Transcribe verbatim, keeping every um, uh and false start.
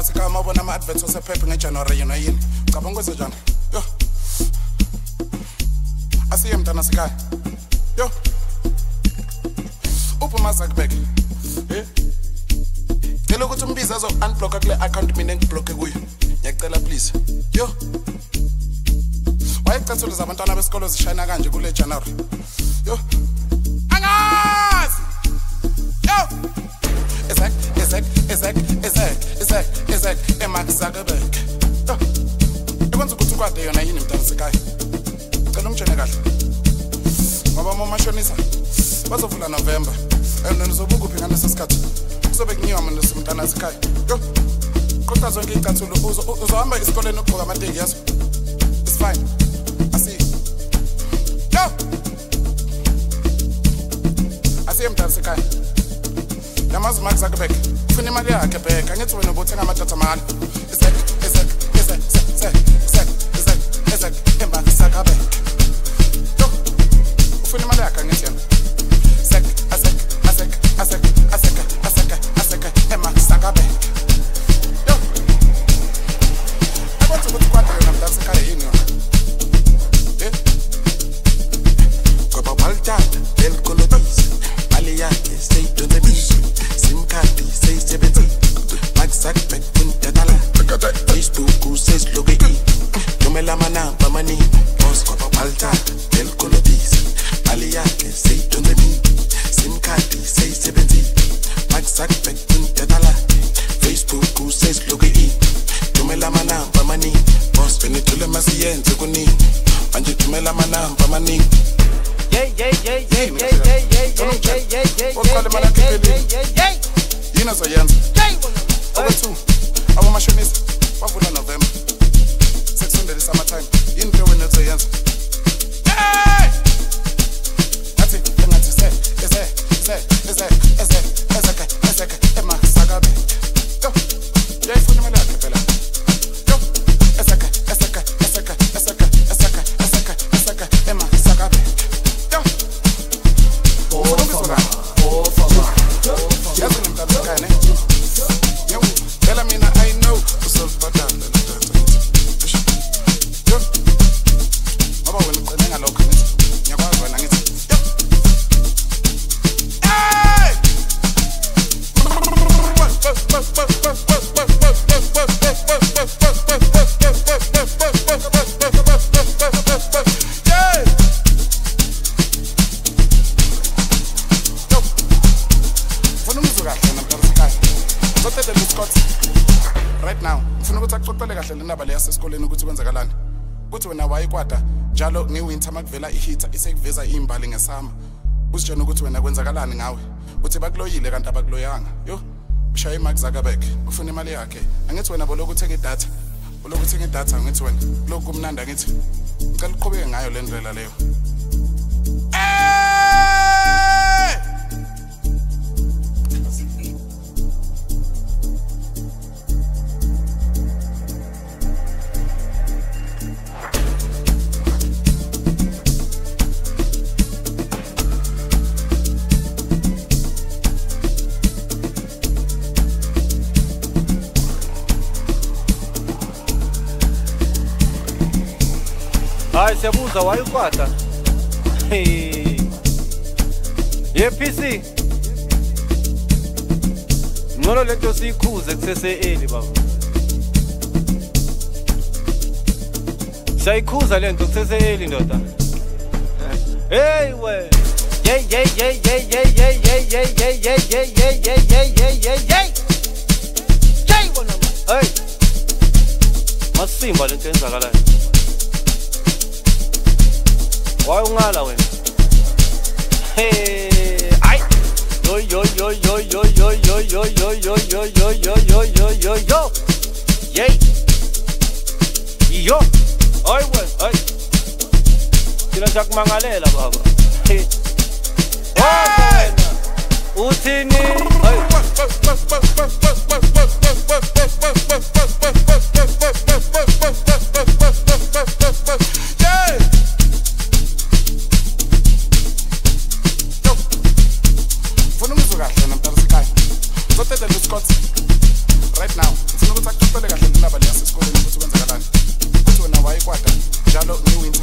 mntana sika mabona ama adverts osephepha ngeJanuary yena yini cabanga kwenze njani yo asiye mntana sika yo uphuma zakubeke eh Tell ukuthi umbiza zo unblock kule account mina ngiblock kuyo. Ngiyacela please. Yo. Wayecathulo zabantwana besikolo zishayina kanje kule January. Yo. Angazi. Yo. Ezek, ezek, ezek, ezek, ezek, ezek, eMark Zuckerberg. Yo. Ikwenza ukuthi ukwade yona yini mntana sekhaya. Cela umtshene kahle. Ngoba momashonisa bazovula November. And nizobuka uphi ngaleso sikhathi. Kuzobe kunyiwa mina somntana sekhaya. Yo. Kodwa zonke icathulo uzohamba esikoleni ukugqoka amateki yazo. It's fine. I see. Yo. I see mntana sekhaya. Yamazi Mark Zuckerberg. Ufuna imali yakhe bheka ngithi wena ubothenga amadatha mali. Ezek, ezek, ezek, ezek, ezek, ezek, ezek, eMark Zuckerberg. Yo. Ufuna imali yakhe ngithi yena. Ezek, ezek, ezek, ezek, ezek, ezek, ezek, eMark Zuckerberg. Yo. I want to go to quarter and I'm dancing kind of in you. Yeah. Copa Malta, del Colodis, Aliante, say to the beach, Sim Cardi, say seventy, Mark Zuckerberg, Puntatala, Facebook, who says look at it, Yomela Mana, Pamani, Boss Copa Malta, del Colodis, Aliante, say to the beach, Sim Cardi, say seventy, Mark Zuckerberg, Puntatala, Facebook, who says look at it, Yomela Mana, Pamani, Boss Penitula Masien, Tukuni, and you Tumela Mana, Pamani. Yeah, yeah, yeah, yeah, yeah, yeah, yeah, yeah, yeah, yeah, yeah, yeah, yeah. You know so Jens. Over two. Our machinist. Wavula November. Six hundred is summertime. You know when it's so Jens. Hey! That's it. Then that's it. Is it? Is it? Is it? Is it? Is it? Is it? eMark Zuckerberg. Go. Yeah, for the milk, fella. Go. Is it? Is it? Is it? Is it? Is it? Is it? Is it? eMark Zuckerberg. Right now, ufuna ukuthi akuxoxele kahle lendaba le yasesikoleni ukuthi kwenzakalani. Kuthi wena wayikwada njalo ngiwinter makuvela ihitha isekuveza imbali ngesama. Usitshela ukuthi wena kwenzakalani ngawe. Uthi bakuloyile kanti abakuloyanga. Yo, ushaya iMark Zuckerberg, ufuna imali yakhe. Angithi wena boloku uthenga idatha. Boloku uthenga idatha ngithi wena. Lokhu kumnanda ngithi. Ngicela uqhubeke ngayo le ndlela leyo. Hayi siyabuza wayikwata. Hey. Ye P C. Ngolo lento sikhuze kusese eli baba. Sayikhuza lento kusese eli ndoda. Hey we. Yeah yeah yeah yeah yeah yeah yeah yeah yeah yeah yeah yeah yeah yeah yeah yeah yeah. Jay wona. Hey. Masimba lento enzakalayo. Why ungala wena? Hey, ay. Yo yo yo yo yo yo yo yo yo yo yo yo yo yo yo yo yo. Yay. Yo. Ay we, ay. Sila jakumangalela baba. Hey. Wena. Uthini? Ay. Right now, it's not njalo ngiwin